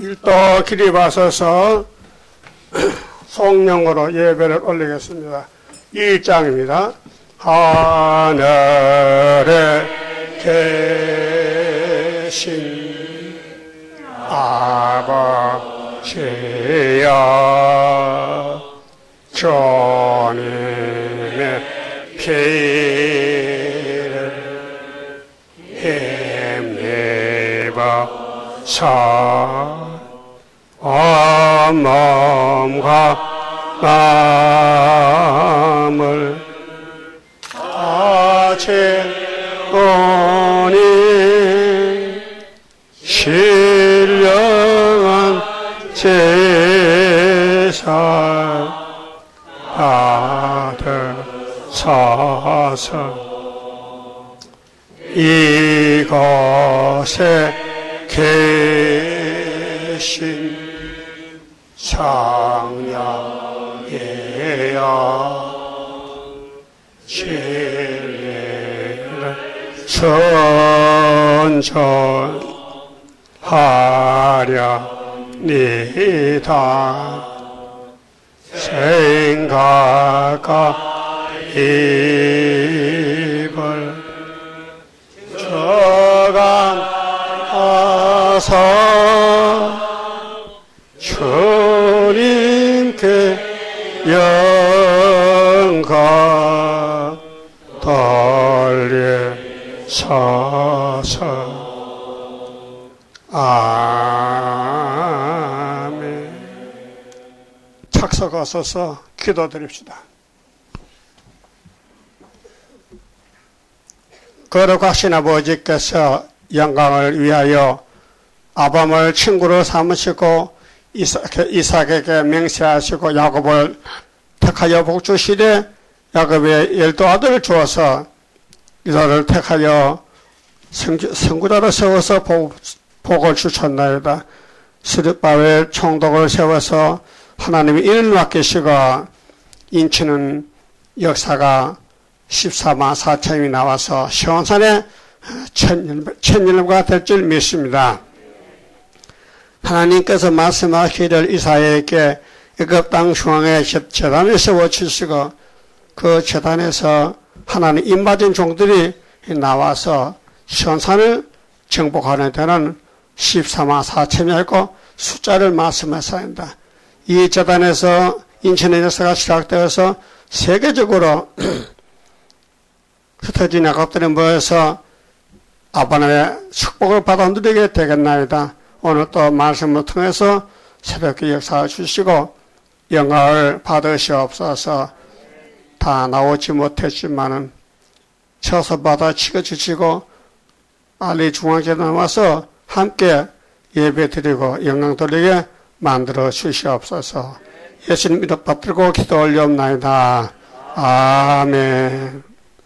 일도 기립하셔서 성령으로 예배를 올리겠습니다. 1장입니다. 하늘에 계신 아버지여, 주님의 피를 힘입어서 몸과 마음을 채우니 신령한 제사 받으소서. 이곳에 계신 성령이여, 진리를 선전하려니다. 생각과 입을 저감하사 주님께 영광 돌리소서. 아멘. 착석하셔서 기도드립시다. 거룩하신 아버지께서 영광을 위하여 아브라함을 친구로 삼으시고 이삭에게 맹세하시고 야곱을 택하여 복주시되 야곱의 12아들을 주어서 이삭을 택하여 선구자로 세워서 복을 주셨나이다. 스룹바벨 총독을 세워서 하나님이 인을 맡기시고 인치는 역사가 14만 4천이 나와서 시온산에 천년과 될 줄 믿습니다. 하나님께서 말씀하시기를 이사야에게 애굽 땅 중앙에 제단을 세워주시고 그 제단에서 하나님 입맞은 종들이 나와서 시온산을 정복하는 데는 14만 4천이었고 숫자를 말씀하셨습니다. 이 제단에서 인천의 역사가 시작되어서 세계적으로 흩어진 야곱들이 모여서 아브라함의 축복을 받아 누리게 되겠나이다. 오늘 또 말씀을 통해서 새롭게 역사를 주시고 영광을 받으시옵소서. 다 나오지 못했지만은 쳐서 받아 치워주시고 빨리 중앙제단 와서 함께 예배 드리고 영광 돌리게 만들어 주시옵소서. 예수님 이름 받들고 기도 올려옵나이다. 아멘.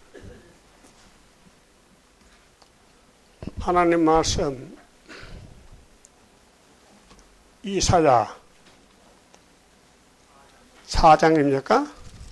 하나님 말씀 이사야 4장입니까?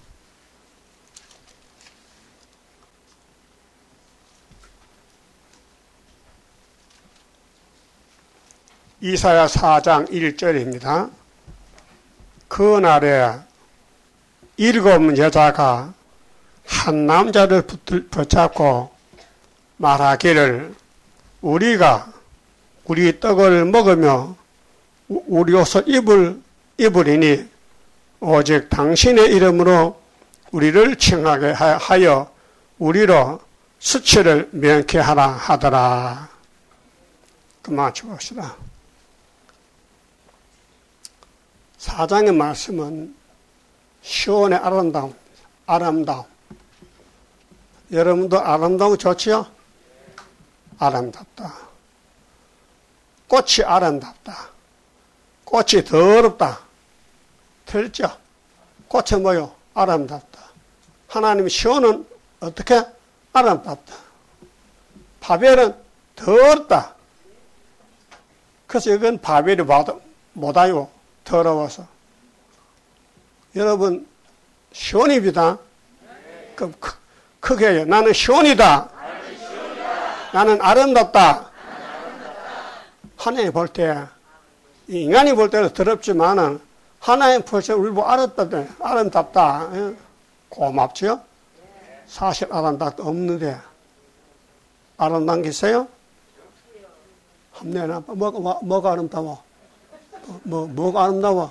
이사야 4장 1절입니다. 그 날에 7 여자가 한 남자를 붙잡고 말하기를 우리가 우리 떡을 먹으며 우리 옷을 입으리니 오직 당신의 이름으로 우리를 칭하게 하여 우리로 수치를免케 하라 하더라. 그만 줍시다. 4장의 말씀은 시온의 아름다움. 여러분도 아름다움 좋지요? 아름답다. 꽃이 아름답다. 꽃이 더럽다. 틀렸죠? 꽃이 뭐요? 아름답다. 하나님 시온은 어떻게? 아름답다. 바벨은 더럽다. 그래서 이건 바벨이 못하요. 더러워서. 여러분 시온입니다. 그럼 크게 해요. 나는 시온이다. 나는 아름답다. 하나님 볼 때 인간이 볼 때는 더럽지만은 하나님 벌써 우리 보고 아름답다. 고맙죠? 사실 아름답다 없는데 아름다운 게 있어요? 한번 뭐가 아름다워? 뭐가 아름다워?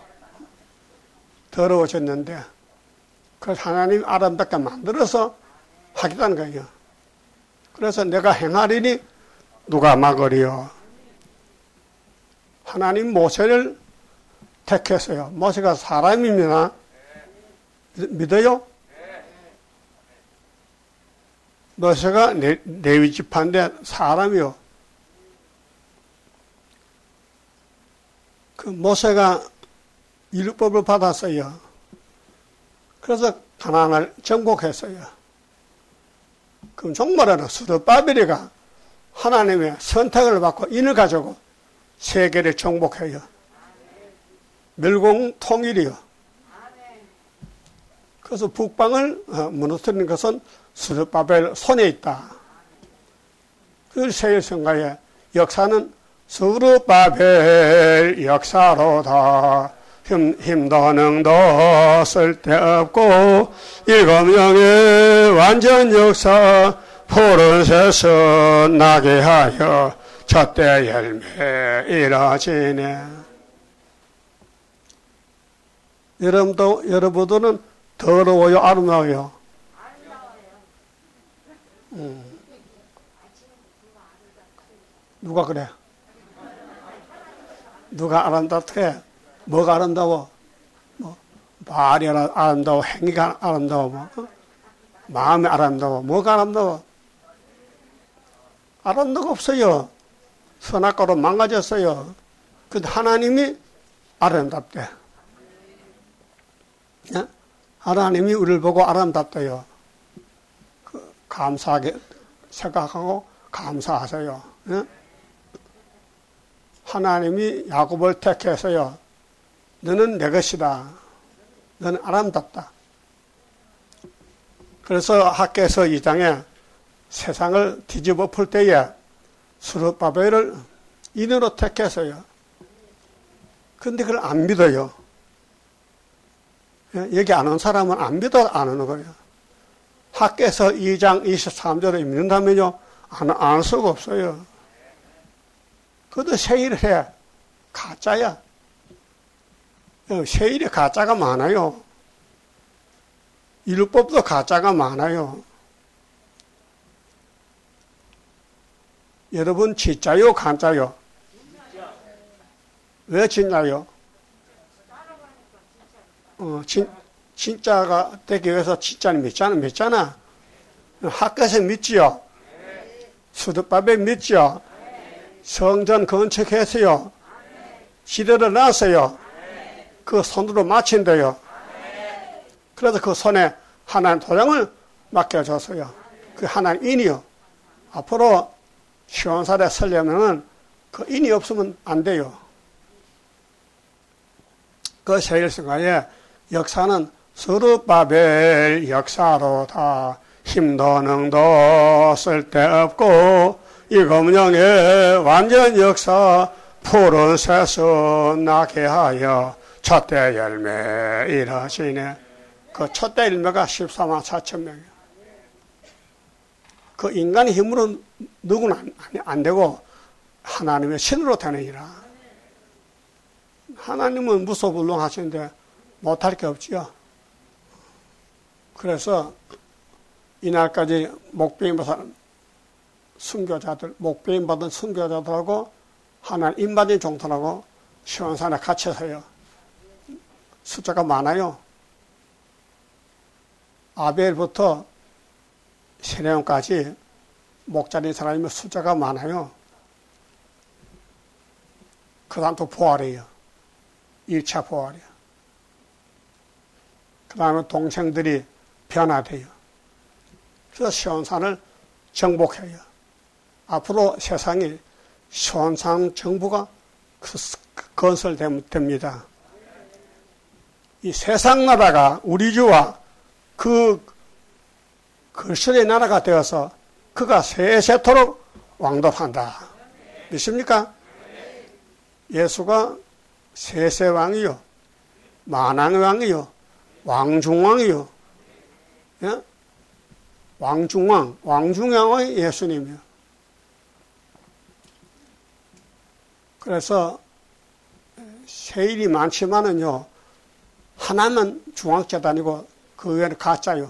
더러워졌는데 그래서 하나님이 아름답게 만들어서 하겠다는 거예요. 그래서 내가 행하리니 누가 막으리요? 하나님 모세를 택했어요. 모세가 사람입니다. 믿어요? 모세가 레위 지파인데 사람이요. 그 모세가 율법을 받았어요. 그래서 가나안을 정복했어요. 그럼 종말에는 스룹바벨이가 하나님의 선택을 받고 인을 가지고 세계를 정복해요. 멸공 통일이요. 그래서 북방을 무너뜨리는 것은 스룹바벨 손에 있다. 그 세일성가의 역사는 스룹바벨 역사로다. 힘도 능도 쓸데없고 일곱명의 완전 역사 푸른 새서 나게 하여 첫대 열매 이뤄지네. 여러분들은 더러워요? 아름다워요? 누가 그래? 누가 아름답게? 뭐가 아름다워? 말이 아름다워? 행위가 아름다워? 마음이 아름다워? 뭐가 아름다워? 아름다운 거 없어요. 선악과로 망가졌어요. 근데 하나님이 아름답대. 하나님이 우리를 보고 아름답대요. 감사하게 생각하고 감사하세요. 하나님이 야곱을 택해서요. 너는 내 것이다. 너는 아름답다. 그래서 학개서 2장에 세상을 뒤집어 풀 때에 스룹바벨을 인으로 택해서요. 근데 그걸 안 믿어요. 여기 안 온 사람은 안 믿어 안 오는 거예요. 학개서 2장 23절에 믿는다면요. 안 할 수가 없어요. 그것도 세일을 해. 가짜야. 세일에 가짜가 많아요. 율법도 가짜가 많아요. 여러분 진짜요? 가짜요? 왜 진짜요? 진짜가 되기 위해서 진짜는 믿잖아. 학교에서 믿지요? 스룹바벨 믿지요? 성전 건축했어요. 지도를 놨어요. 그 손으로 마친대요. 그래서 그 손에 하나님 도장을 맡겨줬어요. 그 하나님 인이요. 앞으로 시온산에 서려면은 그 인이 없으면 안 돼요. 그 세일성가의 역사는 스룹바벨 역사로다. 힘도 능도 쓸데없고 이 검령의 완전 역사 푸른 새서 나게 하여 첫대 열매 이러시네. 그 첫대 열매가 14만 4천 명이에요. 그 인간의 힘으로 누구는 안 되고 하나님의 신으로 되느니라. 하나님은 무소불능하시는데 못할 게 없지요. 그래서 이날까지 목배임 받은 순교자들, 목배임 받은 순교자들하고 하나님 인받은 종들하고 시온산에 갇혀서요. 숫자가 많아요. 아벨부터 세례원까지 목자린 사람이면 숫자가 많아요. 그 다음 또 부활이에요. 1차 부활이에요. 그 다음에 동생들이 변화돼요. 그래서 시온산을 정복해요. 앞으로 세상이 시온산 정부가 건설됩니다. 이 세상 나라가 우리 주와 그 글설의 나라가 되어서 그가 세세토록 왕도한다. 믿습니까? 예수가 세세왕이요, 만왕왕이요, 왕중왕이요, 예? 왕중왕의 예수님이요. 그래서 세일이 많지만은요, 하나만 중앙재단이고 그 외에는 가짜요.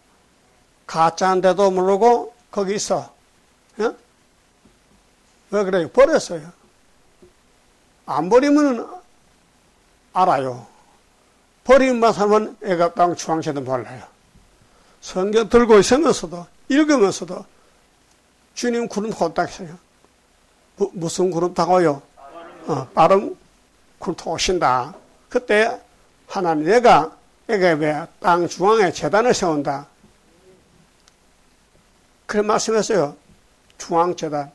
가짜인데도 모르고 거기 있어. 예? 왜 그래요? 버렸어요. 안 버리면 알아요. 버리면 사람은 애가땅 중앙재단 몰라요. 성경 들고 있으면서도 읽으면서도 주님 구름 홀딱 있어요. 무슨 구름 타고요? 빠른 구름 타고 오신다. 그때 하나님 내가 왜 땅 중앙에 재단을 세운다. 그런 말씀했어요. 중앙재단.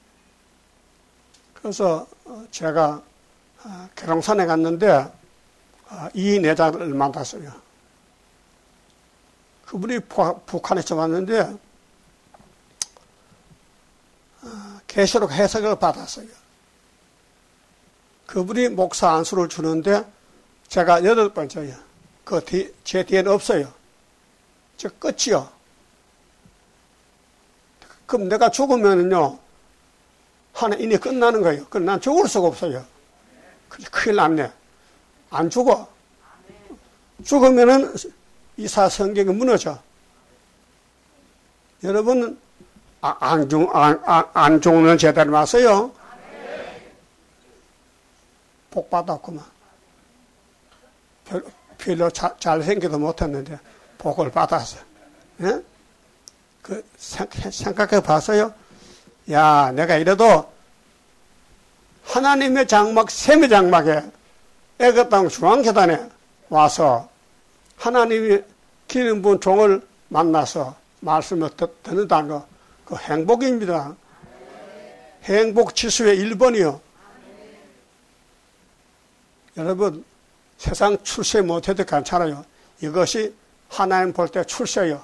그래서 제가 계룡산에 갔는데 이 내자를 만났어요. 그분이 북한에서 왔는데 계시록 해석을 받았어요. 그분이 목사 안수를 주는데 제가 8번째예요. 제 뒤에는 없어요. 저 끝이요. 그럼 내가 죽으면은요, 하나 이내 끝나는 거예요. 그럼 난 죽을 수가 없어요. 큰일 났네. 안 죽어. 죽으면은 이사 성경이 무너져. 여러분, 안 죽는 재단에 왔어요. 복 받았구만. 별로 잘생기도 못했는데, 복을 받았어. 예? 생각해 봤어요? 야, 내가 이래도 하나님의 장막, 셈의 장막에 애가땅 중앙재단에 와서 하나님이 기름 부은 종을 만나서 말씀을 듣는다는 거, 그 행복입니다. 행복 지수의 1번이요. 여러분, 세상 출세 못해도 괜찮아요. 이것이 하나님 볼 때 출세요.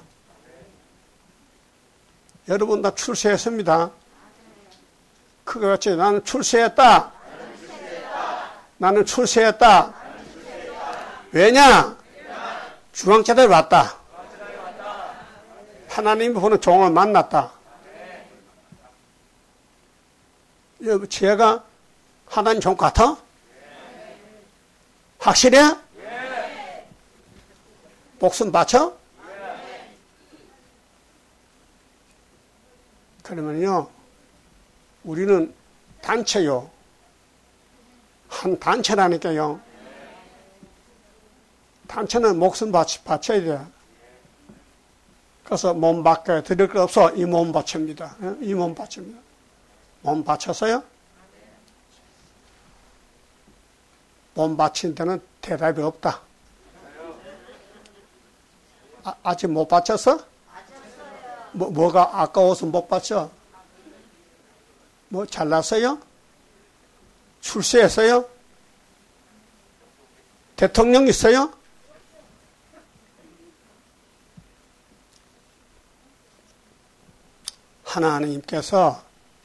여러분 다 출세했습니다. 그렇지. 나는 출세했다. 나는 출세했다. 왜냐? 중앙재단에 왔다. 하나님이 보는 종을 만났다. 여러분, 제가 하나님 종 같아? 확실해? 목숨 바쳐? 그러면요, 우리는 단체요. 한 단체라니까요. 단체는 목숨 바쳐야 돼. 그래서 몸 밖에 드릴 거 없어. 이 몸 바칩니다. 이 몸 바칩니다. 몸 바쳤어요? 몸 바친 데는 대답이 없다. 아직 못 바쳤어? 뭐가 아까워서 못 바쳐? 뭐 잘났어요? 출세했어요? 대통령 있어요? 하나님께서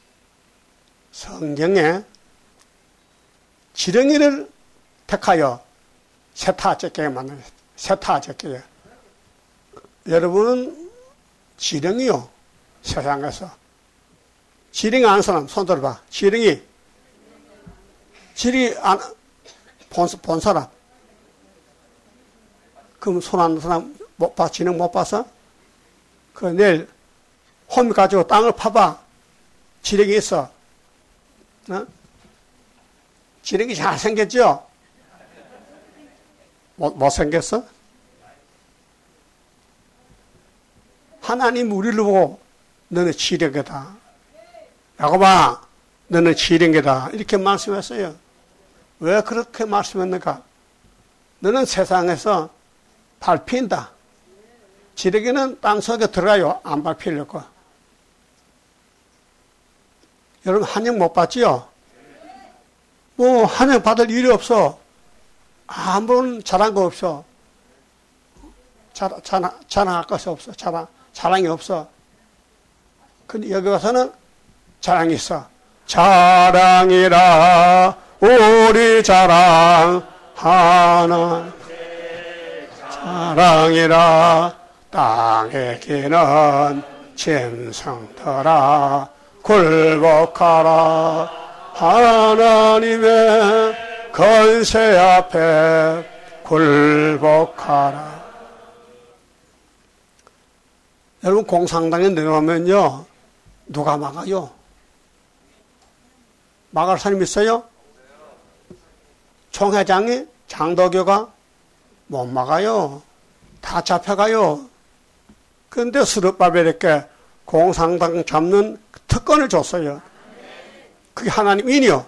성경에 지렁이를 택하여 세타제끼게 만든 세타제끼게. 여러분은 지렁이요. 세상에서. 지렁이 아는 사람 손 들어봐. 지렁이 본 사람. 그럼 손 안 사람 못 봐? 지렁이 못 봐서? 그 내일 홈 가지고 땅을 파봐. 지렁이 있어. 어? 지렁이 잘생겼죠? 못생겼어? 하나님 우리를 보고 너는 지렁이다. 야곱아, 너는 지렁이다. 이렇게 말씀했어요. 왜 그렇게 말씀했는가? 너는 세상에서 밟힌다. 지렁이는 땅속에 들어가요. 안 밟히려고. 여러분 한영 못 받지요? 뭐 한영 받을 일이 없어. 아무런 잘한 거 없어. 자랑할 것이 없어. 자랑이 없어. 근데 여기 와서는 자랑이 있어. 자랑이라 우리 자랑하는 자랑이라 땅에 기는 짐승들아 굴복하라 하나님의 건세 앞에 굴복하라. 여러분 공산당에 내려오면요 누가 막아요? 막을 사람 있어요? 총회장이 장도교가 못 막아요. 다 잡혀가요. 그런데 스룹바벨에게 공산당 잡는 특권을 줬어요. 그게 하나님 인이요.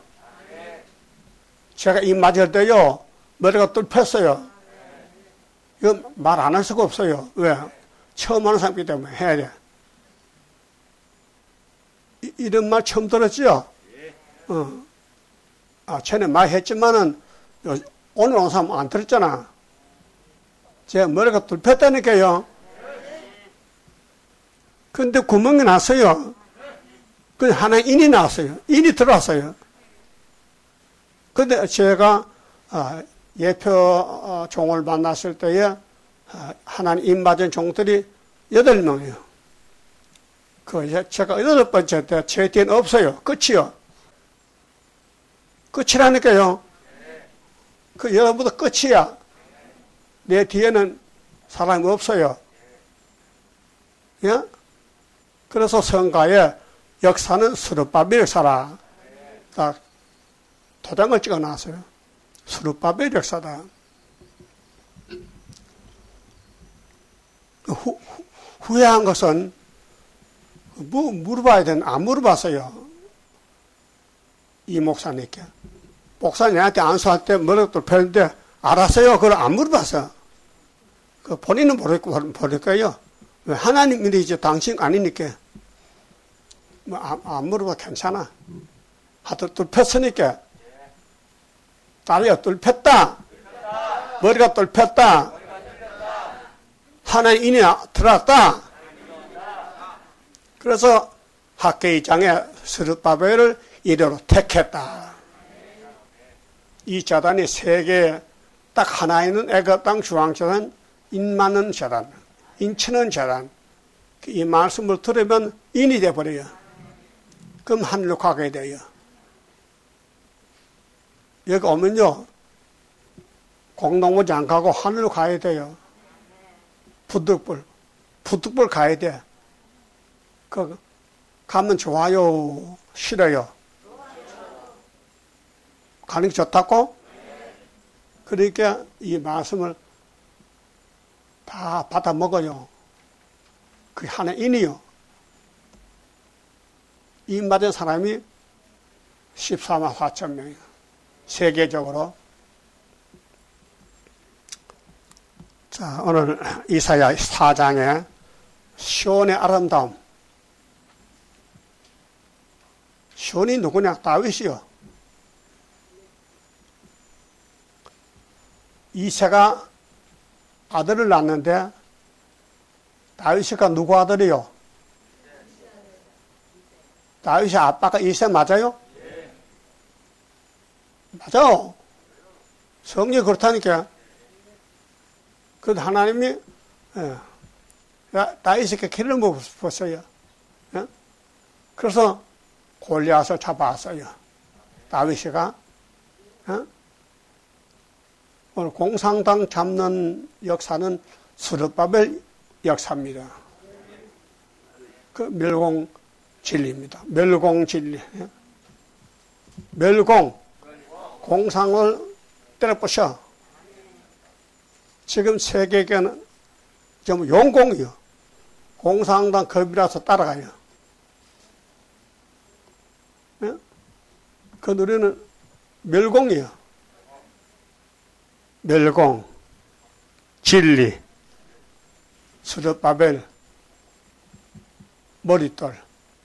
제가 입 맞을 때요 머리가 뚫혔어요. 이거 말 안 할 수가 없어요. 왜? 처음 하는 사람이기 때문에 해야 돼. 이런 말 처음 들었죠? 전에 많이 했지만은 오늘 온 사람 안 들었잖아. 제 머리가 뚫혔다니까요. 근데 구멍이 났어요. 그 하나 인이 나왔어요. 인이 들어왔어요. 근데 제가 예표 종을 만났을 때에 하나님 인 맞은 종들이 8명이에요. 제가 8번째 때 제 뒤에는 없어요. 끝이요. 끝이라니까요. 여러분도 끝이야. 내 뒤에는 사람이 없어요. 예? 그래서 성가의 역사는 스룹바벨 역사라. 도장을 찍어 놨어요. 스룹바벨 역사다. 후회한 것은 물어봐야 되는 안 물어봤어요. 이 목사님께. 목사님한테 안수할 때 머리가 뚫혔는데 알았어요. 그걸 안 물어봤어. 본인은 모를 거예요. 왜? 하나님 믿으지 당신 아니니까. 안 물어봐 괜찮아. 하도 뚫혔으니까. 다리가 뚫혔다. 머리가 뚫혔다. 하나님 인이 들어왔다. 그래서 학계 2장에 스룹바벨을 이대로 택했다. 이 재단이 세 개 딱 하나 있는 애굽 땅 중앙재단, 인 맞는 재단, 인치는 재단. 이 말씀을 들으면 인이 돼버려요. 그럼 하늘로 가게 돼요. 여기 오면요 공동묘지 안 가고 하늘로 가야 돼요. 부득불 가야 돼. 가면 좋아요? 싫어요? 가는 게 좋다고? 그러니까 이 말씀을 다 받아 먹어요. 그게 하나 인이요. 인 맞은 사람이 14만 4천 명이에요. 세계적으로. 자, 오늘 이사야 4장에 시온의 아름다움. 시온이 누구냐? 다윗이요. 이새가 아들을 낳았는데 다윗이가 누구 아들이요? 다윗의 아빠가 이새 맞아요? 맞아. 성경이 그렇다니까. 그래도 하나님이 다윗에게 기름을 부었어요. 그래서 골리앗을 잡아왔어요. 다윗이가. 오늘 공산당 잡는 역사는 스룹바벨 역사입니다. 그 멸공 진리입니다. 멸공 진리. 멸공. 공상을 때려부셔. 지금 세계계는 전부 용공이요. 공산당 겁이라서 따라가요. 그 노래는 멸공이요. 멸공, 진리, 스룹바벨, 머릿돌.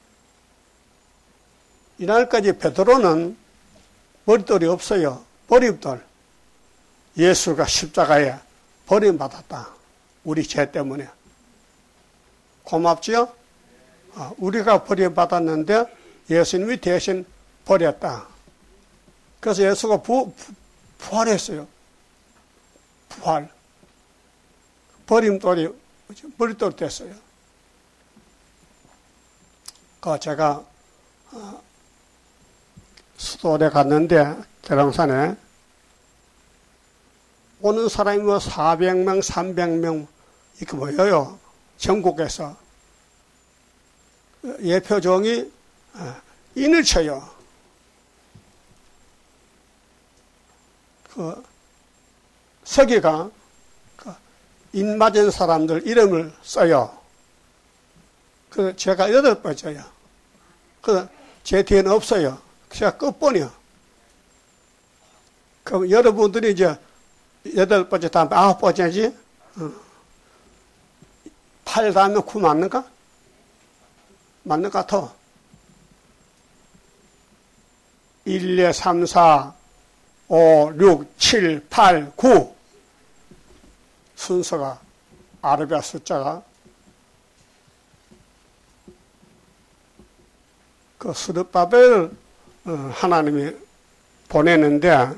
이날까지 베드로는 머릿돌이 없어요. 버림돌. 예수가 십자가에 버림받았다. 우리 죄 때문에. 고맙지요? 우리가 버림받았는데 예수님이 대신 버렸다. 그래서 예수가 부활했어요. 부활. 버림돌이 머릿돌 됐어요. 제가 수도원에 갔는데 계룡산에 오는 사람이 400명, 300명 이렇게 모여요. 전국에서. 예표종이 인을 쳐요. 서기가 인 맞은 사람들 이름을 써요. 제가 8번째요. 제 뒤에는 없어요. 제가 끝번이요. 그럼 여러분들이 이제 8번째 다음에 9번째지? 8 다음에 9 맞는가? 맞는 것 같아. 1, 2, 3, 4, 5, 6, 7, 8, 9 순서가 아르비아 숫자가 그 스룹바벨을 하나님이 보내는데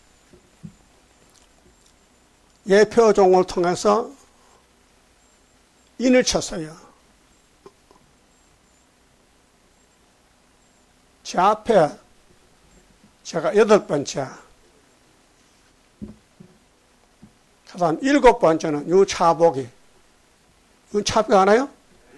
예표종을 통해서 인을 쳤어요. 제 앞에 제가 8번째, 그 다음 7번째는 유차복이. 윤차복 알아요?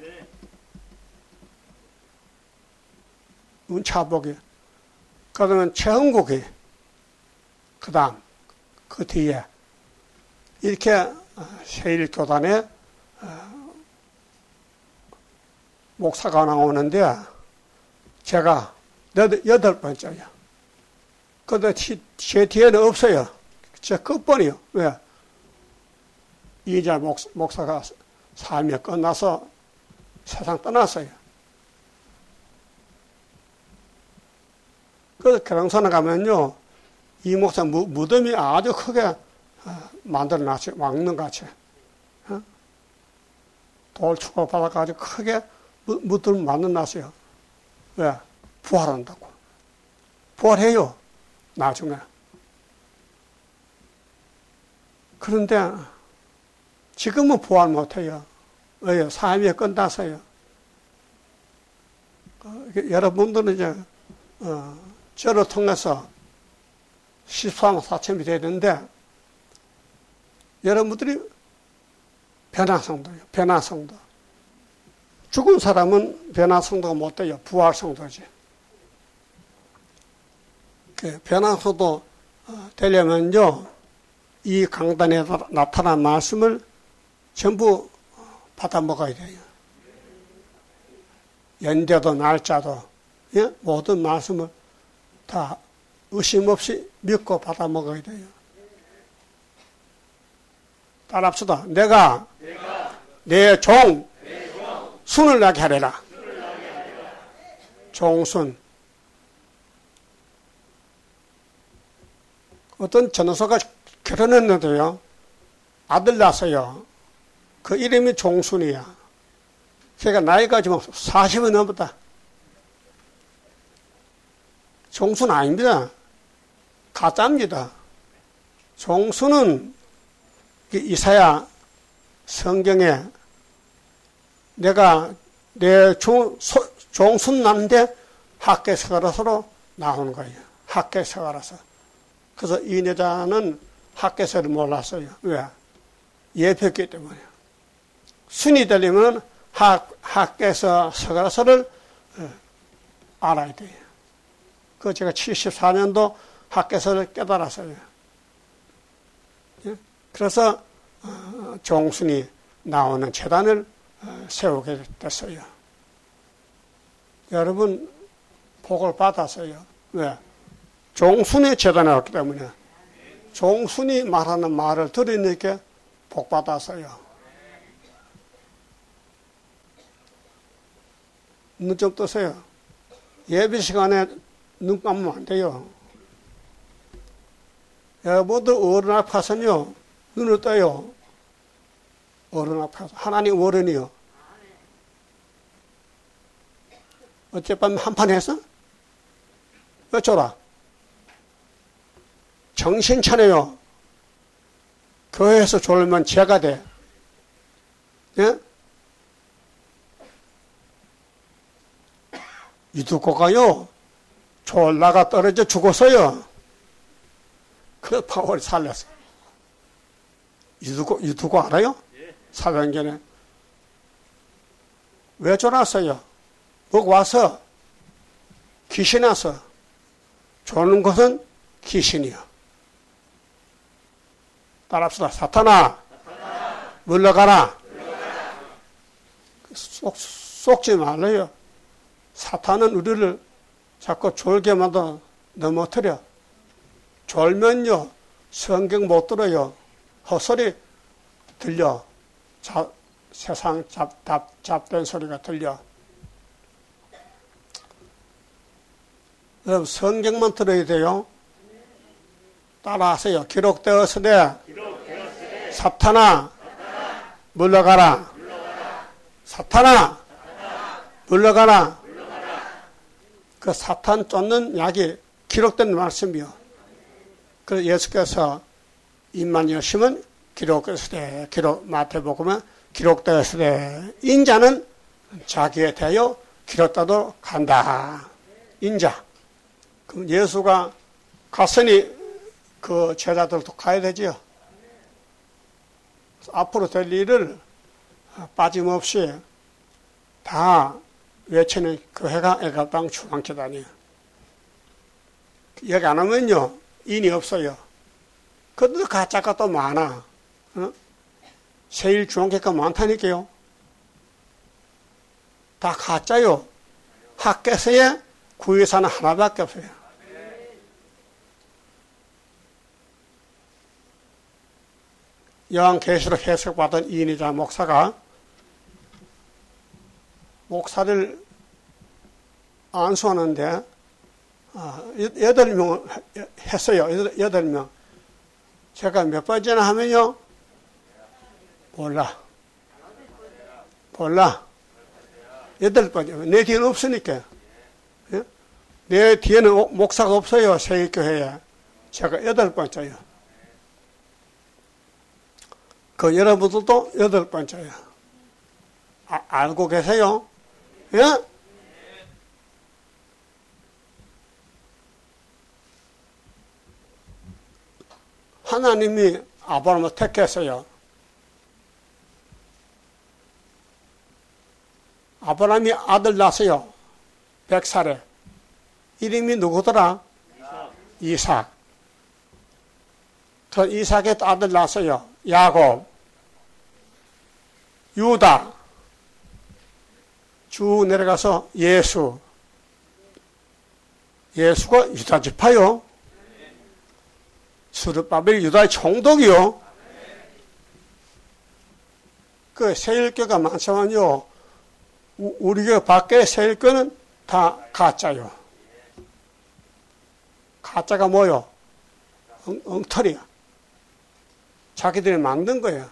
윤차복이. 그 다음에 최흥국이. 그 다음, 그 뒤에. 이렇게 세일교단에 목사가 나오는데 제가 8번째예요. 근데 제 뒤에는 없어요. 제 끝번이요. 왜? 이자 목사가 삶이 끝나서 세상 떠났어요. 그래서 계룡산에 가면요, 이 목사 무덤이 아주 크게 만들어놨어요. 왕릉같이. 돌 축복받아가지고 크게 무덤을 만들어놨어요. 왜? 부활한다고. 부활해요. 나중에. 그런데 지금은 부활 못해요. 왜요? 삶이 끝나서요. 여러분들은 이제 저를 통해서 14만 4천이 되는데 여러분들이 변화성도예요. 변화성도. 죽은 사람은 변화성도가 못 돼요. 부활성도지. 변화성도 되려면요, 이 강단에 나타난 말씀을 전부 받아 먹어야 돼요. 연대도 날짜도, 예? 모든 말씀을 다 의심 없이 믿고 받아 먹어야 돼요. 따라합시다. 내가 내 종 순을 나게 하리라. 종순. 어떤 전도사가 결혼했는데요, 아들 낳았어요. 그 이름이 종순이야. 제가 나이가 지금 40은 넘었다. 종순 아닙니다. 가짜입니다. 종순은 이사야 성경에 내가 내 종순 낳는데 학개서가라서로 나오는 거예요. 학개서가라서. 그래서 이 여자는 학개서를 몰랐어요. 왜? 예표했기 때문에. 순이 되려면 학개서 서가라서를 알아야 돼요. 그 제가 74년도 학개서를 깨달았어요. 그래서 종순이 나오는 재단을 세우게 됐어요. 여러분 복을 받았어요. 왜? 종순의 재단에 왔기 때문에. 종순이 말하는 말을 들으니까 복 받았어요. 눈 좀 뜨세요. 예배 시간에 눈 감으면 안 돼요. 여러분들 어른 앞에 가서는요, 눈을 떠요. 어른 앞에 가서. 하나님 어른이요. 어젯밤 한판 했어? 어쩌라? 정신 차려요. 교회에서 졸면 죄가 돼. 예? 유두고가요, 졸다가 떨어져 죽었어요. 그 바울이 살렸어요. 유두고 알아요? 사도행전에. 왜 졸았어요? 목 와서 귀신 와서 졸는 것은 귀신이요. 따라합시다. 사탄아, 물러가라. 속지 말아요. 사탄은 우리를 자꾸 졸게 만들어 넘어뜨려. 졸면요, 성경 못 들어요. 헛소리 들려. 세상 잡된 소리가 들려. 여러분, 성경만 들어야 돼요. 따라하세요. 기록되었으되 사탄아, 물러가라. 사탄아, 물러가라. 그 사탄 쫓는 약이 기록된 말씀이요. 그래서 예수께서 입만 여시면 기록되었으되, 마태복음에 기록되었으되, 인자는 자기에 대하여 기록되도록 간다. 인자. 그럼 예수가 갔으니 그 제자들도 가야 되지요. 앞으로 될 일을 빠짐없이 다 외치는 교회가 애가방 중앙재단이에요. 여기 안 하면요, 인이 없어요. 그것도 가짜가 또 많아. 세일중앙교회가 많다니까요. 다 가짜요. 학교에서의 구의사는 하나밖에 없어요. 요한계시록 해석받은 이인이자 목사가 목사를 안수하는데 8명 했어요. 8명. 제가 몇 번째나 하면요? 몰라. 8번째. 내 뒤에는 없으니까. 내 뒤에는 목사가 없어요. 세일교회에. 제가 8번째예요. 그 여러분들도 8번째예요. 알고 계세요? 예? 하나님이 아브라함을 택했어요. 아브라함이 아들 낳았어요. 100살에. 이름이 누구더라? 이삭. 그 이삭의 아들 낳았어요. 야곱, 유다, 쭉 내려가서 예수. 예수가 유다 지파요. 스룹바벨이 유다의 총독이요. 그 세일교가 많지만요, 우리 교회 밖에 세일교는 다 가짜요. 가짜가 뭐요? 엉터리야. 자기들이 만든 거야.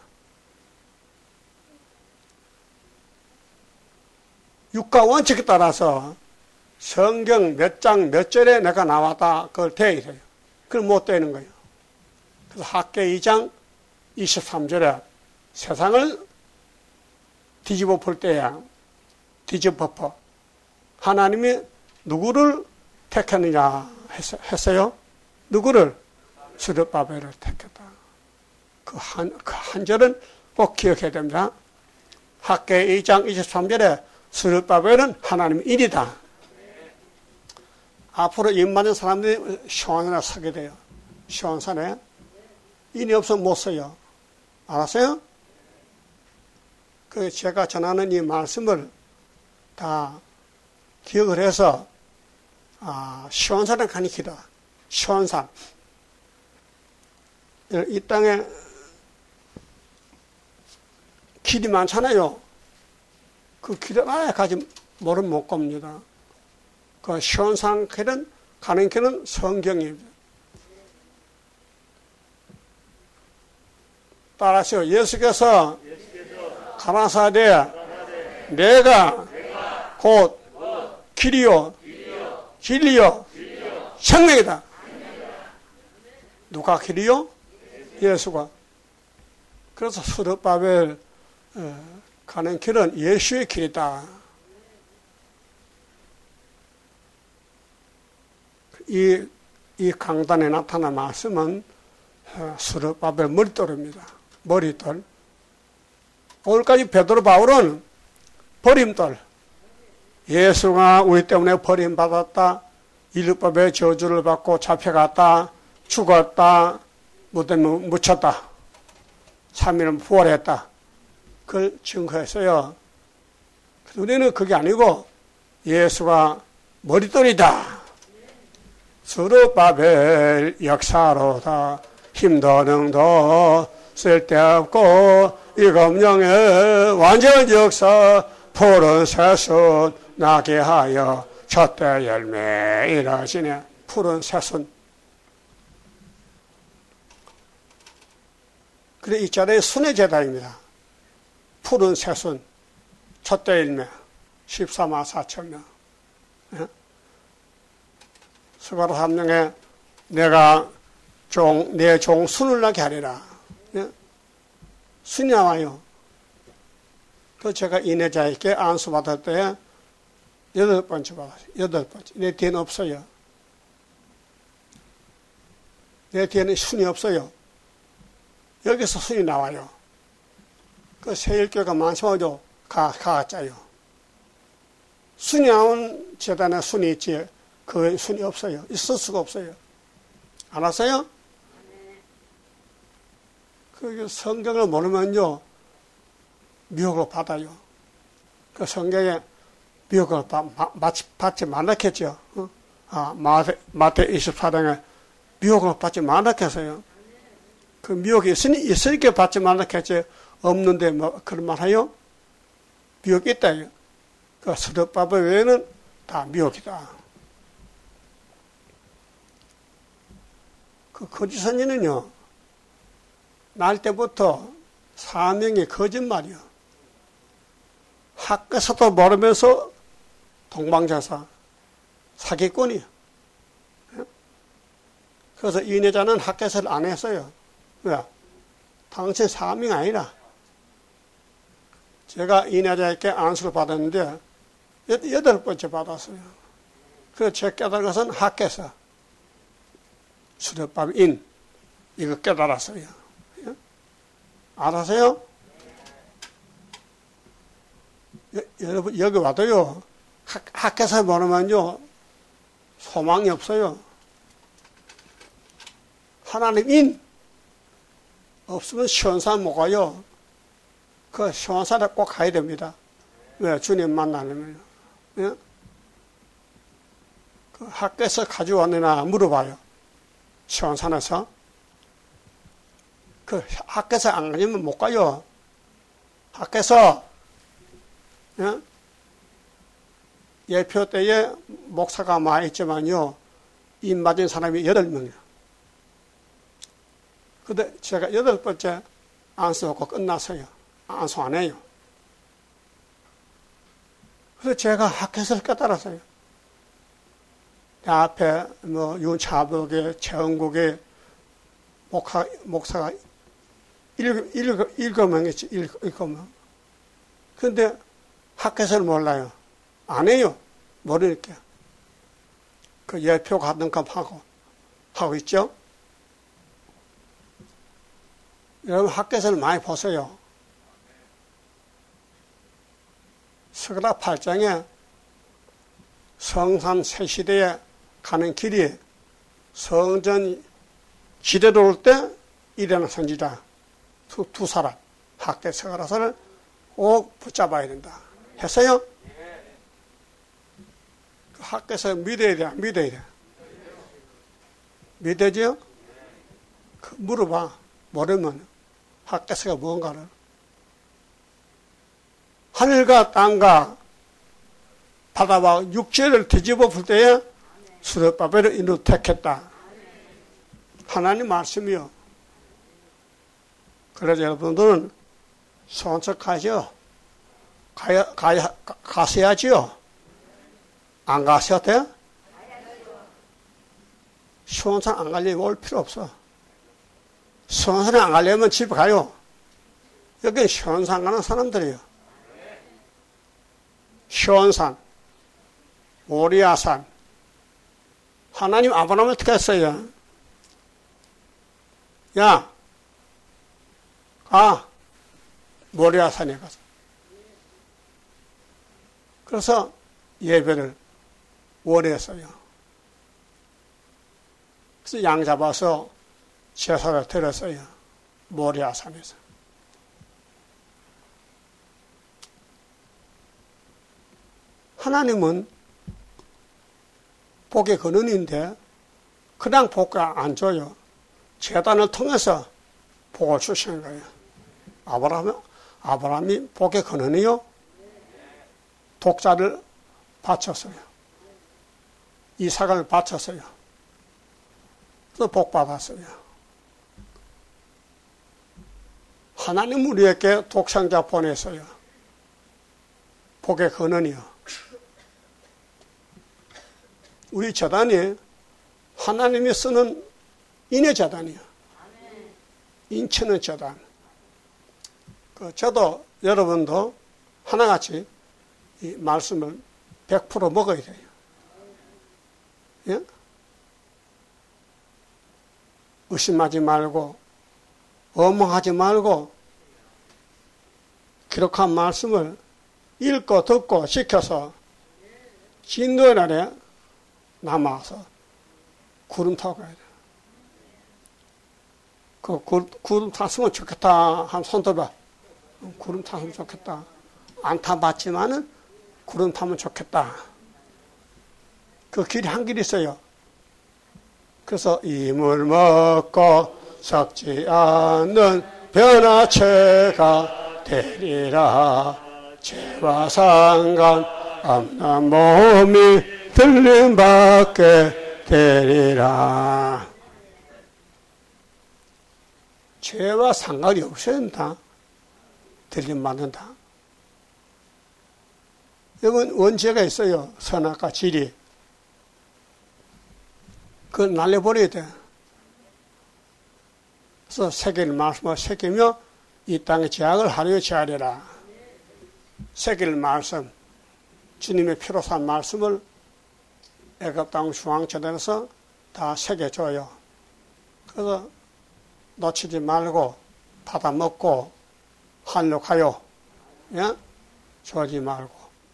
육가 원칙에 따라서 성경 몇 장 몇 절에 내가 나왔다 그걸 대야 돼요. 그걸 못 되는 거예요. 그래서 학계 2장 23절에 세상을 뒤집어 볼 때야 뒤집어 엎어. 하나님이 누구를 택했느냐 했어요? 누구를? 스룹바벨을 택했다. 그 한 절은 꼭 기억해야 됩니다. 학계 2장 23절에 스룹바벨은 하나님의 일이다. 앞으로 일 많은 사람들이 시원산에 서게 돼요. 시원산에. 인이 없으면 못 서요. 알았어요? 그 제가 전하는 이 말씀을 다 기억을 해서 시원산에 가는 길이다. 시원산. 이 땅에 길이 많잖아요. 그 길을 아예 가지 모르면 못 갑니다. 그 시원산 길은, 가는 길은 성경입니다. 따라하시오. 예수께서 가라사대 내가 곧 길이요 진리요 생명이다. 누가 길이요? 예수가. 그래서 스룹바벨 가는 길은 예수의 길이다. 이 강단에 나타난 말씀은 스룹바벨 머릿돌입니다. 머릿돌. 오늘까지 베드로 바울은 버림돌. 예수가 우리 때문에 버림받았다. 율법의 저주를 받고 잡혀갔다. 죽었다. 무덤에 묻혔다. 3일은 부활했다. 그걸 증거했어요. 우리는 그게 아니고 예수가 머릿돌이다. 스룹바벨 역사로다. 힘도 능도 쓸데없고 이 검령의 완전 역사 푸른 새순 나게 하여 첫대 열매 이러시네. 푸른 새순. 그래 이 자리에 순의 제단입니다. 푸른 새순 첫대 열매 14만 4천 명. 스가랴 3장에 내가 내 종 순을 나게 하리라. 순이 나와요. 그 제가 인해자에게 안수 받을 때 8번째 받았어요. 8번째. 내 뒤에는 없어요. 내 뒤에는 순이 없어요. 여기서 순이 나와요. 그 세일교가 만성하죠. 가짜요. 순이 나온 재단에 순이 있지. 그 순이 없어요. 있을 수가 없어요. 알았어요? 그 성경을 모르면요, 미혹을 받아요. 그 성경에 미혹을 받지 말라했죠. 마태 24장에 미혹을 받지 말라했어요. 그 미혹이 있으니까 받지 말라했지. 없는데 뭐 그런 말 해요? 미혹이 있다요. 그 스룹바벨 외에는 다 미혹이다. 그 거짓 선지는요, 날 때부터 사명이 거짓말이요. 학교에서도 모르면서 동방자사, 사기꾼이요. 그래서 인해자는 학교에서를 안 했어요. 왜? 당신 사명이 아니라. 제가 인해자에게 안수를 받았는데 8번째 받았어요. 그래서 제가 깨달은 것은 학교에서 스룹바벨 이거 깨달았어요. 알아서요? 여러분 여기 와도요, 학교에서 모르면요 소망이 없어요. 하나님 인 없으면 시원산 못 가요. 그 시원산에 꼭 가야 됩니다. 왜? 주님 만나려면요. 예? 그 학교에서 가져왔느냐 물어봐요. 시원산에서. 그 학교에서 안 가면 못 가요. 학교에서 예? 예표 때에 목사가 많이 있지만요, 입 맞은 사람이 8명이에요. 근데 제가 8번째 안수하고 끝났어요. 안수 안 해요. 그래서 제가 학교에서 깨달았어요. 내 앞에 뭐 윤차복의, 최은국의 목사가 7명 있지, 7명. 근데 학교에서는 몰라요. 안 해요. 모르니까. 그 예표 같은 거 하고 있죠? 여러분 학교에서는 많이 보세요. 스가랴 8장에 성산 새시대에 가는 길이 성전 지대로 올 때 일어난 선지자 두 사람 학대 스가랴서를 꼭 붙잡아야 된다. 했어요? 그 학교에서 믿어야 돼, 믿어야 돼. 믿어지요? 그 물어봐. 모르면 학교에서가 뭔가를. 하늘과 땅과 바다와 육지를 뒤집어 볼 때에 스룹바벨을 인으로 택했다. 하나님 말씀이요. 그래서 여러분들은 손석하죠. 가셔야지요. 안 가셔도 돼? 시원산 안 가려면 올 필요 없어. 수원산에 안 가려면 집에 가요. 여기는 시원산 가는 사람들이에요. 시원산, 모리아산. 하나님 아브라함을 어떻게 했어요? 야, 모리아산에 가서. 그래서 예배를 원했어요. 그래서 양 잡아서 제사를 드렸어요. 모리아산에서. 하나님은 복의 근원인데 그냥 복을 안 줘요. 제단을 통해서 복을 주시는 거예요. 아브라함이 복의 근원이요. 독자를 바쳤어요. 이삭을 바쳤어요. 그래서 복 받았어요. 하나님 우리에게 독생자 보냈어요. 복의 근원이요. 우리 제단이 하나님이 쓰는 인의 제단이요. 인치는 제단. 저도 여러분도 하나같이 이 말씀을 100% 먹어야 돼요. 예? 의심하지 말고 어멍하지 말고 기록한 말씀을 읽고 듣고 지켜서 진도의 날에 남아서 구름 타고 가야 돼요. 구름 탔으면 좋겠다. 한 손 들어봐. 구름 탔으면 좋겠다. 안 타봤지만은 구름 타면 좋겠다. 그 길이 한 길 있어요. 그래서 이물 먹고 썩지 않는 변화체가 되리라. 죄와 상관 없는 몸이 들림받게 되리라. 죄와 상관이 없어야 된다. 들림받는다. 여러분 원죄가 있어요. 선악과 지리. 그걸 날려버려야 돼. 그래서 새길 말씀을 새기며 이 땅의 죄악을 하루에 제하리라. 새길 말씀, 주님의 피로 산 말씀을 애굽 땅 중앙제단에서 다 새겨줘요. 그래서 놓치지 말고 받아먹고 하늘로 가요. 예? 주지 말고.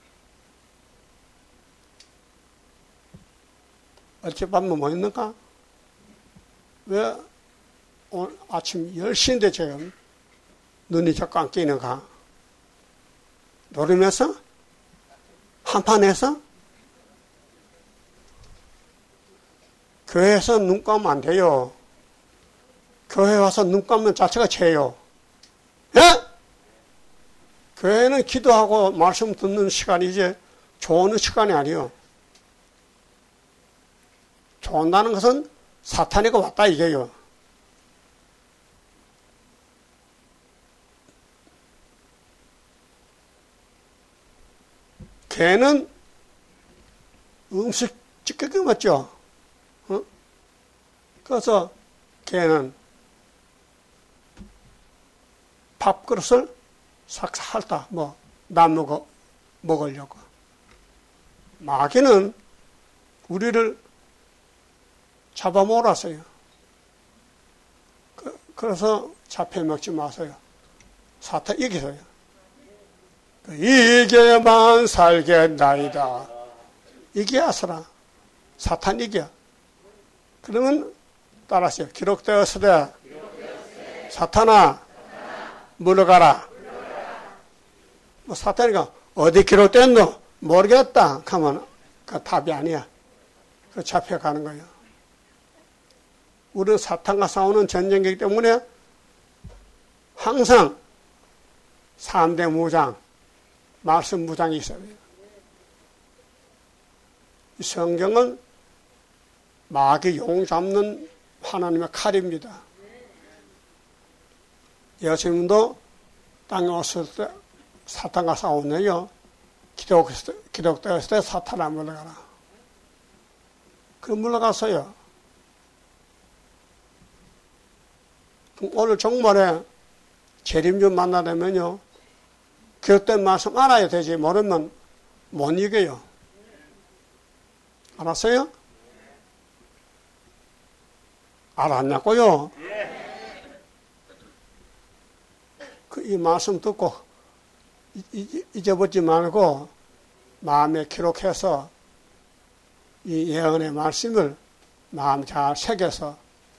어젯밤은 뭐 있는가? 왜 오늘 아침 10시인데 지금 눈이 자꾸 안 끼는가? 노름에서? 한판에서? 교회에서 눈 감으면 안 돼요. 교회 와서 눈 감는 자체가 죄요. 예? 교회는 기도하고 말씀 듣는 시간이지 좋은 시간이 아니에요. 좋은다는 것은 사탄이가 왔다 이게요. 개는 음식 찌끄게 먹죠. 어? 그래서 개는 밥그릇을 싹 핥다, 남 먹으려고. 마귀는 우리를 잡아먹었어요. 그래서 잡혀 먹지 마세요. 사탄 이기세요. 이게만 살겠나이다. 이기야서라. 사탄 이겨. 그러면 따라하세요. 기록되었으되 사탄아 물러가라. 사탄이가 어디 기록됐노? 모르겠다 하면 그 답이 아니야. 그 잡혀가는 거예요. 우리는 사탄과 싸우는 전쟁이기 때문에 항상 3대 무장, 말씀 무장이 있어야 돼요. 이 성경은 마귀 용 잡는 하나님의 칼입니다. 예수님도 땅에 왔을 때 사탄과 싸웠네요. 기록되었을 때 사탄아 물러가라. 그 물러갔어요. 그럼 오늘 정말에 재림주 만나려면요, 기록된 말씀 알아야 되지, 모르면 못 이겨요. 알았어요? 알았냐고요? 이 말씀 듣고 잊어버리지 말고 마음에 기록해서 이 예언의 말씀을 마음 잘 새겨서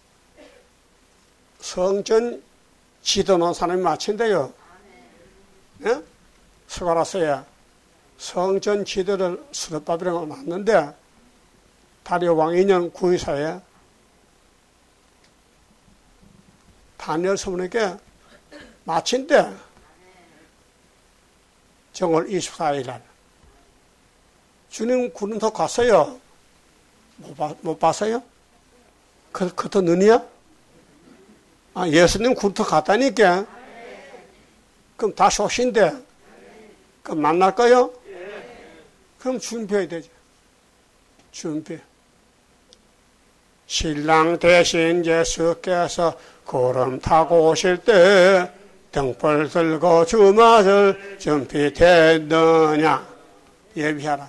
성전 지도놓은 사람이 마친대요. 예? 스가랴서에 성전 지도를 스룹바벨에 놨는데 다리오 왕 2년 9위사에 다니엘 서문에게 마친대. 정월 24일 날. 주님 구름서 갔어요. 못 봤어요? 그것도 눈이야? 아, 예수님 구름서 갔다니까. 그럼 다시 오신대. 그럼 만날 거요? 그럼 준비해야 되죠. 준비. 신랑 대신 예수께서 구름 타고 오실 때 등불 들고 주맛을 준비됐느냐. 예비하라.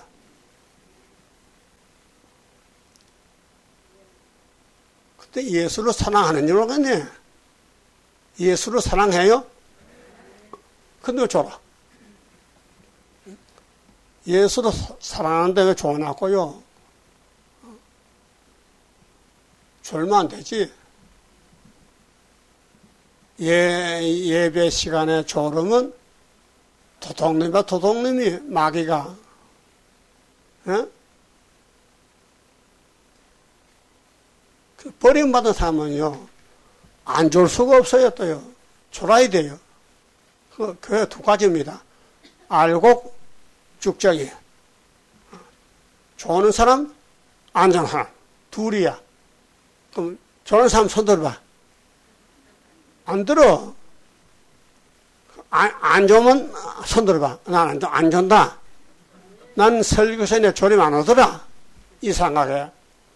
그때 예수를 사랑하는 줄 알겠네. 예수를 사랑해요? 근데 줘라. 예수를 사랑하는데 왜 줘놨고요? 졸면 안 되지. 예배 시간에 졸으면 도둑놈이 마귀가. 예? 버림받은 사람은요, 안 졸 수가 없어요, 또요. 졸아야 돼요. 그게 두 가지입니다. 알곡, 죽적이. 조는 사람, 안 자는 사람. 둘이야. 그럼 조는 사람 손 들어봐. 안 들어. 안 좋으면 손 들어봐. 난 안 좋다. 난 설교서에 내 조림 안 오더라. 이상하게.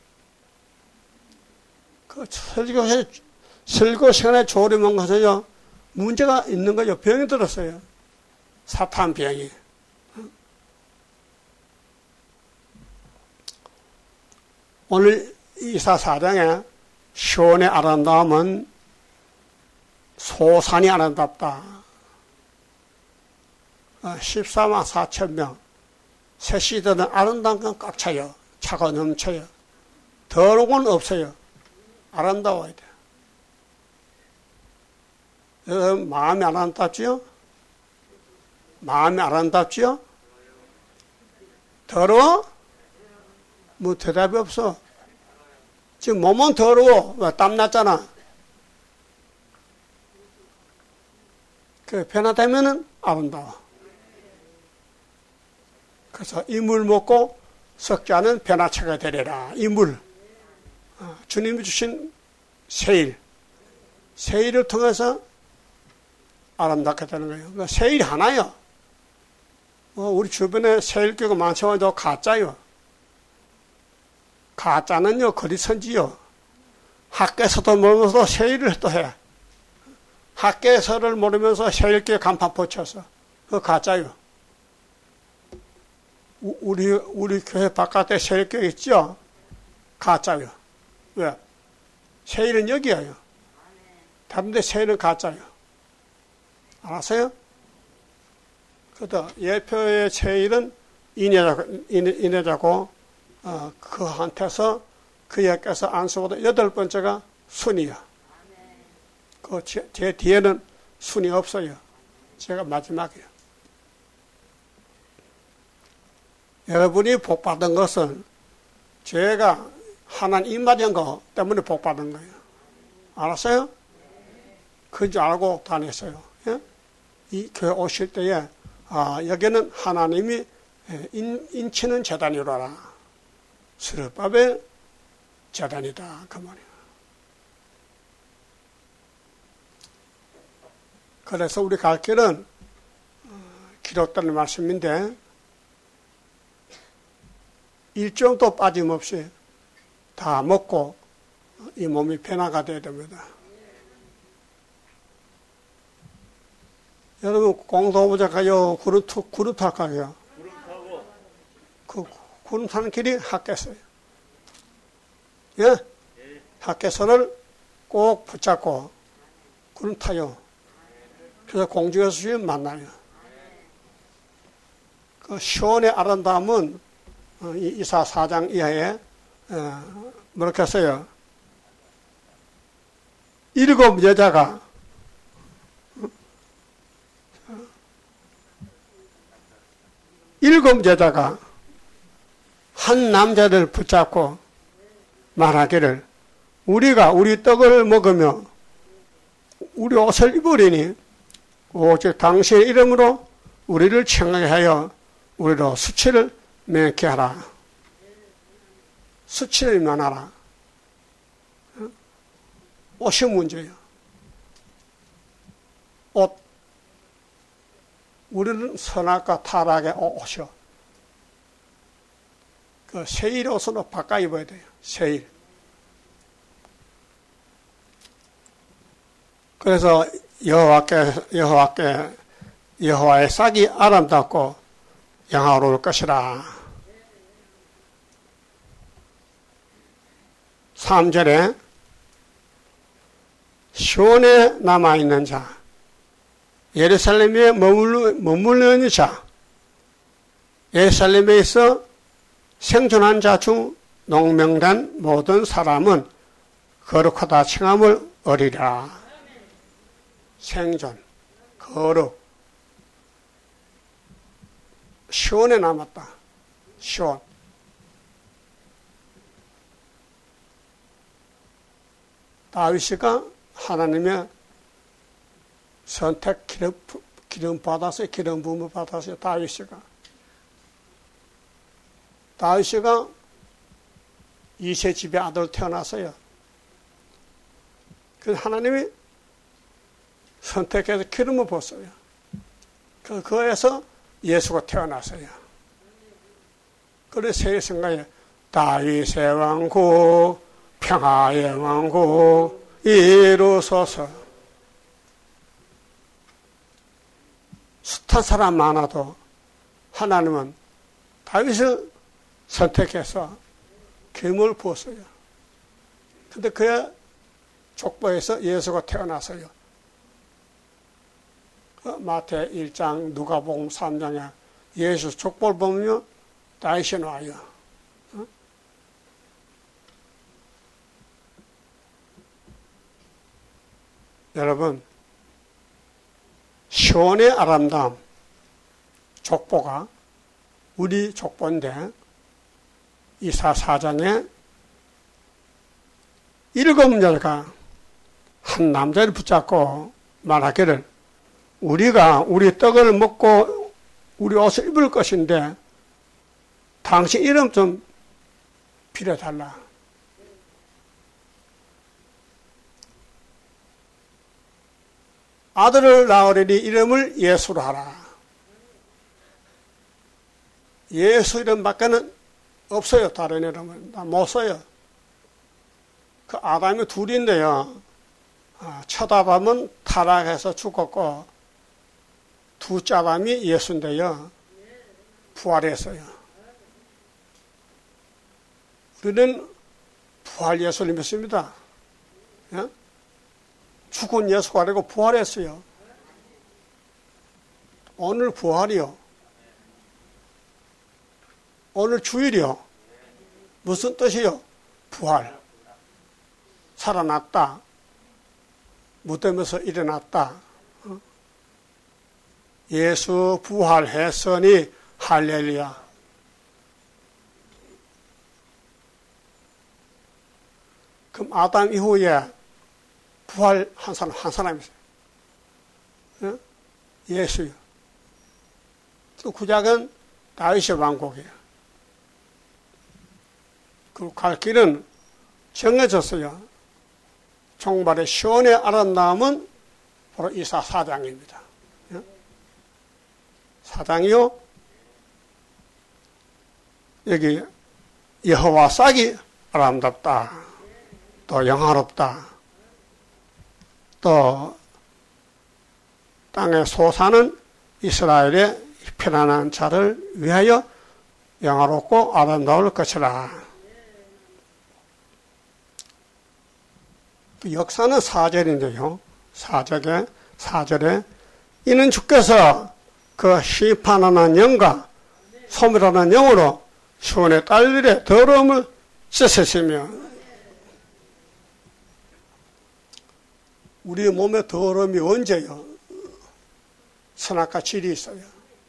그 설교 시간에 조림한 것은요, 문제가 있는 거죠. 병이 들었어요. 사탄 병이. 오늘 이사 4장에 시온의 아름다움은 소산이 아름답다. 14만 4천 명. 새 시대는 아름다운 건 꽉 차요. 차가 넘쳐요. 더러운 건 없어요. 아름다워야 돼요. 여러분, 마음이 아름답지요? 마음이 아름답지요? 더러워? 뭐 대답이 없어. 지금 몸은 더러워. 왜? 땀 났잖아. 그 변화되면은 아름다워. 그래서 이 물 먹고 썩지 않은 변화체가 되리라. 이 물. 주님이 주신 세일. 세일을 통해서 아름답게 되는 거예요. 그러니까 세일이 하나요. 우리 주변에 세일교가 많지만 저 가짜요. 가짜는요, 거리선지요. 학교에서도 모르면서 세일을 또 해. 학교에서를 모르면서 세일교회 간판 붙여서. 그거 가짜요. 우리 교회 바깥에 세일교회 있죠? 가짜요. 왜? 세일은 여기야요. 다른 데 세일은 가짜요. 알았어요? 그래도 예표의 세일은 인해자고, 그한테서 그에게서 안수보다 8번째가 순이야. 제 뒤에는 순이 없어요. 제가 마지막이에요. 여러분이 복받은 것은 제가 하나님 임하는 거 때문에 복받은 거예요. 알았어요? 그런 줄 알고 다녔어요. 예? 이 교회 오실 때에 여기는 하나님이 인치는 재단이로라. 스룹바벨 재단이다. 그 말이에요. 그래서 우리 갈 길은 기록된 말씀인데 일정도 빠짐없이 다 먹고 이 몸이 변화가 돼야 됩니다. 여러분 공동부자 가요. 구름 탈 가요. 구름 타고 그 구름 타는 길이 학개서예요. 예? 학개서를 꼭 붙잡고 구름 타요. 그래서 공중에서 주님 만나요. 그 시온의 아름다움은 이사 4장 이하에 뭐렇게 했어요? 7 여자가 한 남자를 붙잡고 말하기를 우리가 우리 떡을 먹으며 우리 옷을 입으리니 오직 당신의 이름으로 우리를 청하게 하여 우리로 수치를免게 하라. 수치를 면하라. 옷이 문제예요. 옷. 우리는 선악과 타락의 옷이요. 그 세일 옷으로 바꿔 입어야 돼요. 세일. 그래서 여호와의 싹이 아름답고 영화로울 것이라. 3절에 시온에 남아있는 자, 예루살렘에 머무르는 자, 예루살렘에 있어 생존한 자 중 농명된 모든 사람은 거룩하다 칭함을 얻으리라. 생존, 거룩. 시온에 남았다. 시온. 다윗이가 하나님의 선택 기름 받았어요. 기름 부음을 받았어요. 다윗이가 이세 집의 아들 태어났어요. 그래서 하나님이 선택해서 기름을 부었어요. 그거에서 예수가 태어났어요. 그래서 새 생각에 다윗의 왕국, 평화의 왕국 이루소서. 숱한 사람 많아도 하나님은 다윗을 선택해서 기름을 부었어요. 근데 그의 족보에서 예수가 태어났어요. 마태 1장, 누가복음 3장에 예수 족보를 보면 다윗이 나와요. 여러분, 시온의 아름다움 족보가 우리 족보인데 이사 4장에 7 여자가 한 남자를 붙잡고 말하기를 우리가 우리 떡을 먹고 우리 옷을 입을 것인데 당신 이름 좀 빌어달라. 아들을 낳으리니 이름을 예수로 하라. 예수 이름밖에는 없어요. 다른 이름은 다 못 써요. 그 아담이 둘인데요. 첫 아담은 타락해서 죽었고 두째 아담이 예수인데요. 부활했어요. 우리는 부활 예수를 믿습니다. 예? 죽은 예수가 아니고 부활했어요. 오늘 부활이요. 오늘 주일이요. 무슨 뜻이요? 부활. 살아났다. 무덤에서 일어났다. 예수 부활했으니 할렐루야. 그럼 아담 이후에 부활한 사람 한 사람이 있어요. 예수요. 또 구약은 다윗의 왕국이에요. 그 갈 길은 정해졌어요. 종말의 시온의 아름다움은 바로 이사 4장입니다. 4장이요. 여기 여호와 싹이 아름답다. 또 영화롭다. 또 땅에 솟아는 이스라엘의 편안한 자를 위하여 영화롭고 아름다울 것이라. 그 역사는 4절인데요. 4절에 이는 주께서 그 심판하는 영과 소멸하는 영으로 시온의 딸들의 더러움을 씻으시며. 우리 몸의 더러움이 언제요? 선악과 질이 있어요.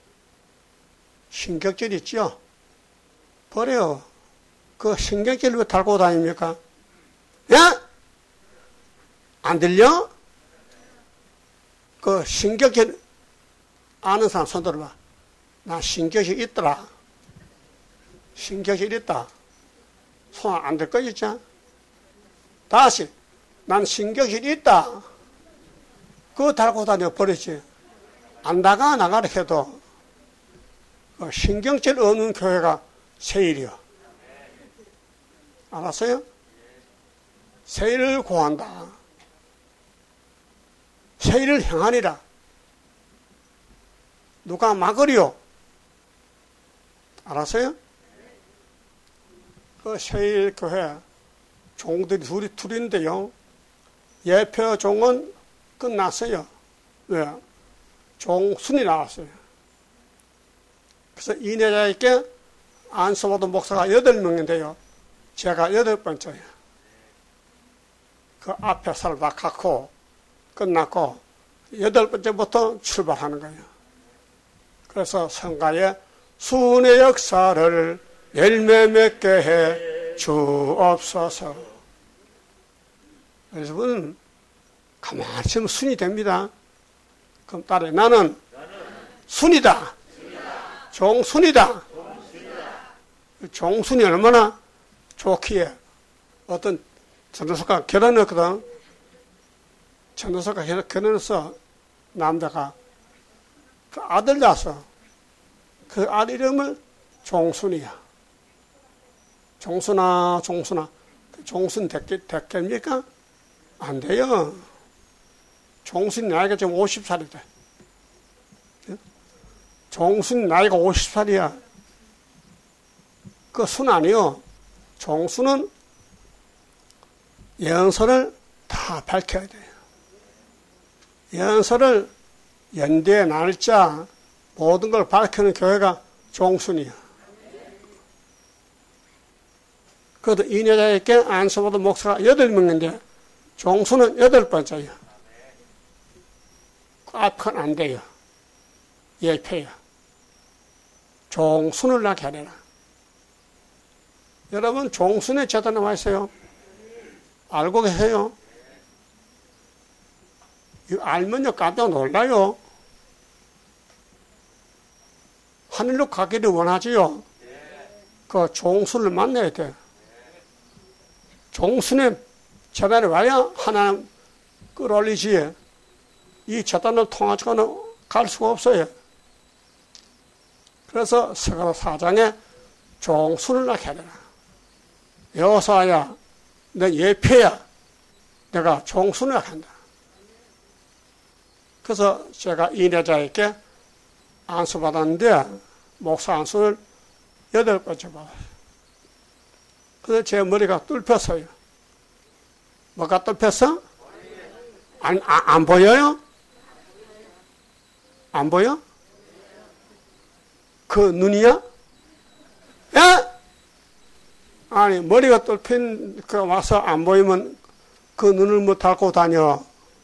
신경질 있죠? 버려요. 그 신경질 왜 달고 다닙니까? 야! 안 들려? 그 신경질 아는 사람 손 들어봐. 나 신경질 있더라. 신경질 있다. 손 안 들 거 있지? 다시. 난 신경질 있다. 그거 달고 다녀 버리지. 안 나가라 해도 신경질 없는 교회가 세일이요. 알았어요? 세일을 구한다. 세일을 행하니라. 누가 막으리요? 알았어요? 그 세일 교회 종들이 둘인데요. 예표 종은 끝났어요. 왜? 종순이 나왔어요. 그래서 이내자에게 안수모도 목사가 8명인데요. 제가 8번째예요. 그 앞에 살다 갖고 끝났고 8번째부터 출발하는 거예요. 그래서 성가에 순의 역사를 열매 맺게 해 주옵소서. 여러분 가만히 있으면 순이 됩니다. 그럼 따라해. 나는 순이다. 종순이다. 종순이 얼마나 좋기에 어떤 전도사가 결혼했거든. 전도사가 결혼해서 남자가 그 아들 낳았어. 그 아들 이름을 종순이야. 종순아. 종순 됐겠습니까? 안 돼요. 종순 나이가 지금 50살이다. 종순 나이가 50살이야. 그 순 아니요. 종순은 예언서를 다 밝혀야 돼요. 예언서를 연대, 날짜, 모든 걸 밝히는 교회가 종순이야. 그래도 이 여자에게 안수모도 목사가 8명인데 종순은 8번째야. 그 앞은 안 돼요. 예패야. 종순을 낳게 하려라. 여러분 종순의 제도 나와 있어요. 알고 계세요? 이거 알면요 깜짝 놀라요. 하늘로 가기를 원하지요. 그 종순을 만나야 돼. 종순의 재단에 와야 하나님 끌어올리지. 이 재단을 통하지고는 갈 수가 없어요. 그래서 스가랴 4장에 종순을 낳게 하더라. 여호사야, 내 예표야. 내가 종순을 낳게 한다. 그래서 제가 이내자에게 안수 받았는데 목사 안수를 8번째 받았어요. 그래서 제 머리가 뚫혔어요. 뭐가 뚫혔어? 안 보여요? 안 보여? 그 눈이야? 야! 아니 머리가 뚫힌 그 와서 안 보이면 그 눈을 뭐 닫고 다녀.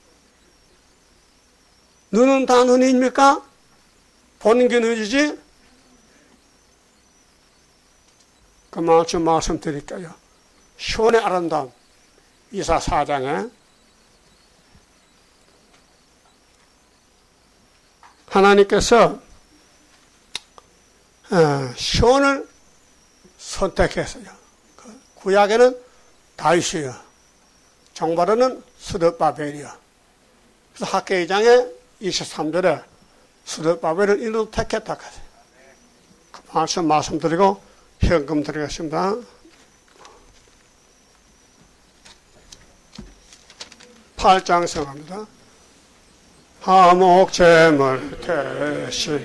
눈은 다 눈입니까? 보는 게 눈이지? 그 말씀드릴게요. 시온의 아름다움 이사 4장에 하나님께서 시온을 선택했어요. 구약에는 다윗이요, 정발에는 스룹바벨이요. 그래서 학계 2장에 23절에 스룹바벨을 인도 택했다. 그 말씀드리고 현금 드리겠습니다. 8장 성합니다. 화목제물 대신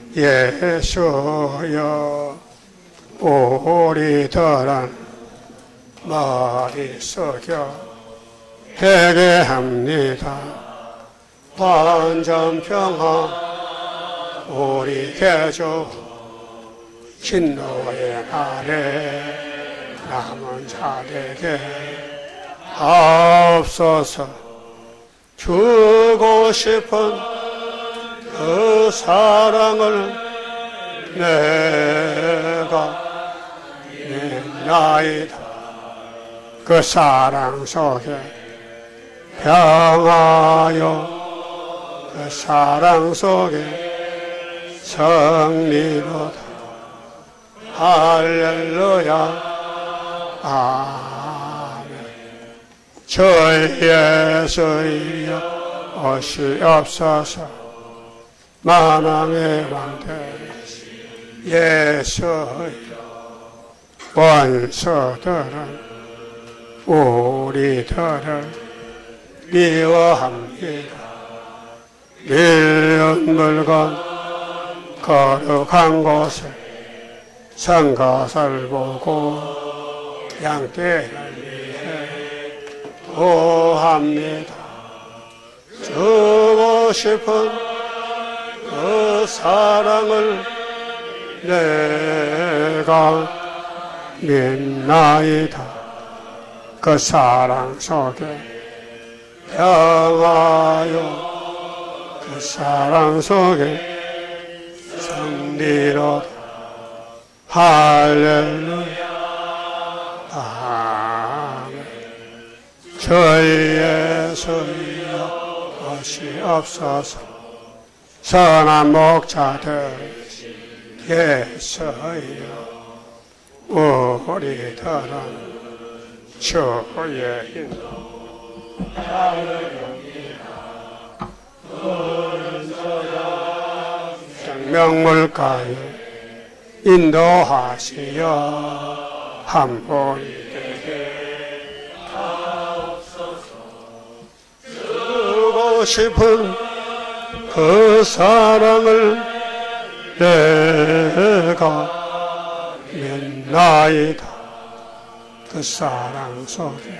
예수여 우리들은 머리 숙여 회개합니다. 반전평화 우리 개주 진노의 날에 남은 자에게 앞서서 주고 싶은 그 사랑을 내가 믿나이다. 그 사랑 속에 평화요 그 사랑 속에 승리로다. 할렐루야 아멘. 주 예수여 오시옵소서. 만왕의 왕되시 예수여 원수들은 우리들을 미워합니다. 밀린 물건 거룩한 곳에 성것을 보고 양떼를 위해 구합니다. 주고 싶은 그 사랑을 내가 믿나이다. 그 사랑 속에 평화요 그 사랑 속에 승리로다. 할렐루야 아멘. 주 예수여 오시옵소서. 선한 목자들 예수여 우리들은 주의 인도 생명물가에 인도하시어 한 분이 되게 하옵소서. 주고 싶은 그 사랑을 내가 믿나이다. 그 사랑 속에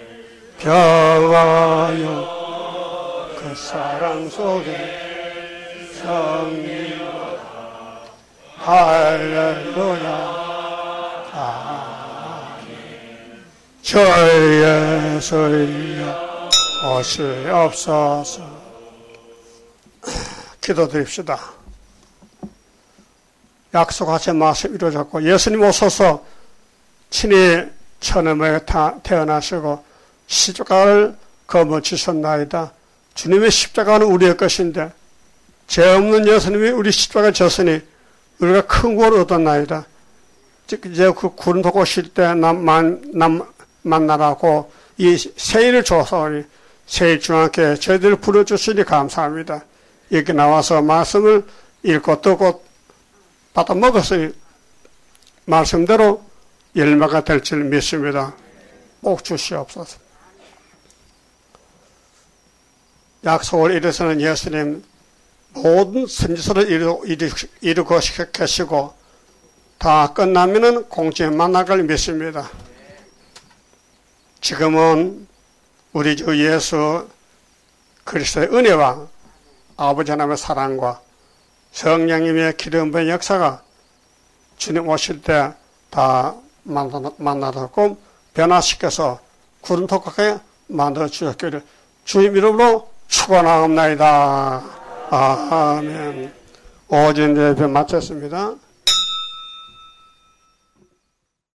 평화요 그 사랑 속에 승리로다. 할렐루야 아멘. 주 예수여 오시옵소서. 기도드립시다. 약속하신 말씀 이루어졌고 예수님 오셔서 친히 천음에 태어나시고 십자가를 거머쥐셨나이다. 주님의 십자가는 우리의 것인데 죄 없는 예수님이 우리 십자가를 졌으니 우리가 큰 구원을 얻었나이다. 이제 그 구름 덮고 오실 때 만나라고 이 세일을 줘서 세일 중앙께 저희들을 불러주시니 감사합니다. 이렇게 나와서 말씀을 읽고 듣고 받아 먹었으니 말씀대로 열매가 될 줄 믿습니다. 꼭 주시옵소서. 약속을 이루서는 예수님 모든 선지서를 이루고 계시고 다 끝나면은 공중에 만나갈 믿습니다. 지금은 우리 주 예수 그리스도의 은혜와 아버지 하나님의 사랑과 성령님의 기름 부은 역사가 주님 오실 때 다 만나도록 변화시켜서 구름 돋게 만들어 주셨기를 주님 이름으로 축원하옵나이다. 아멘. 오전 예배 마쳤습니다.